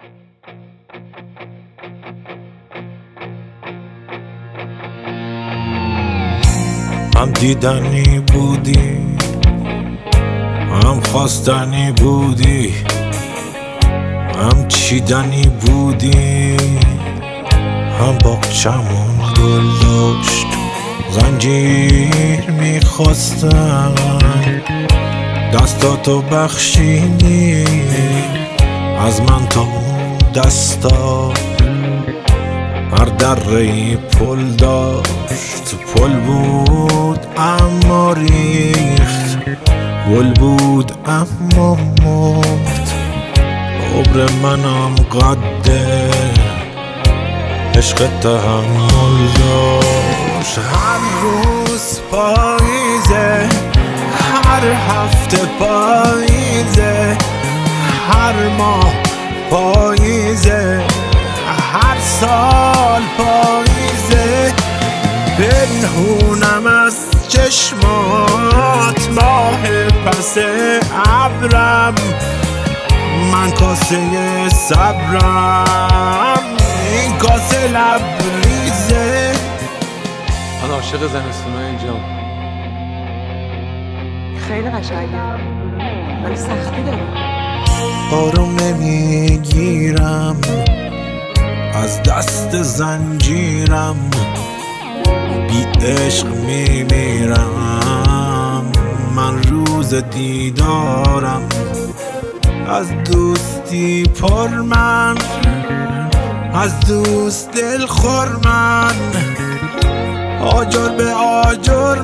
هم دیدنی بودی، هم خواستنی بودی، هم چیدنی بودی، هم باغچمون گل داشت زنجیر میخواستن، دستاتو بخشیدی از من تا اون دستا. هر دره‌ای پل داشت، پل بود اما ریخت، گل بود اما مرد. عمر منم قده عشق تحمل داشت. هر روز پاییزه، هر هفته پاییزه، هر ماه پاییزه، هر سال پاییزه. پنهونم از چشمات ماه پس ابرم، من کاسه صبرم، این کاسه لبریزه. من عاشق زمستونای اینجام. خیلی قشنگه ولی سختی داره. آروم نمیگیرم از دست زنجیرم، بی عشق میمیرم من روز دیدارم. از دوستی پر من، از دوست دل خور من، آجر به آجر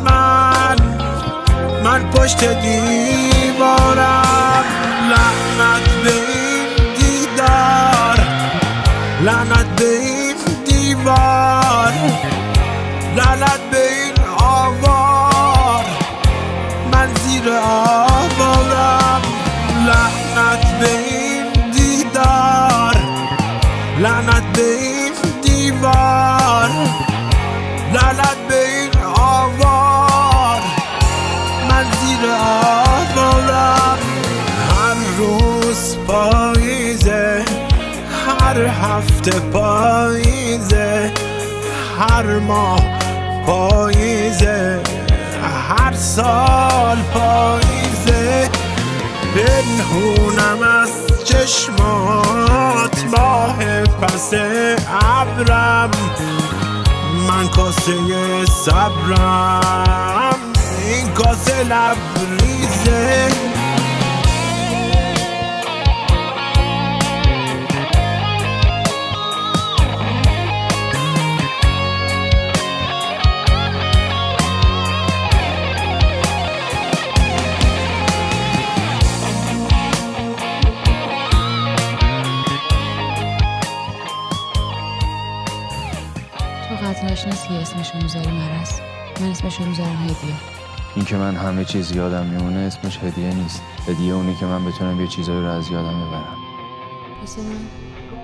من پشت دیوارم. لعنت به این دیدار، لعنت به این دیوار، لعنت به این آوار، من زیر آوارم. لعنت به این دیدار، لعنت به این دیوار، لعنت به این آوار، من زیر آوارم. هر روز پاییزه، هر هفته پاییزه، هر ماه پاییزه، هر سال پاییزه. پنهونم از چشمات ماه پس ابرم، من کاسه صبرم، این کاسه لبریزه. نشناسی که اسمشو میذاری مرض، من اسمشو میذارم هدیه. این که من همه چیز یادم میمونه اسمش هدیه نیست. هدیه اونه که من بتونم یه چیزایی رو از یادم ببرم. پس من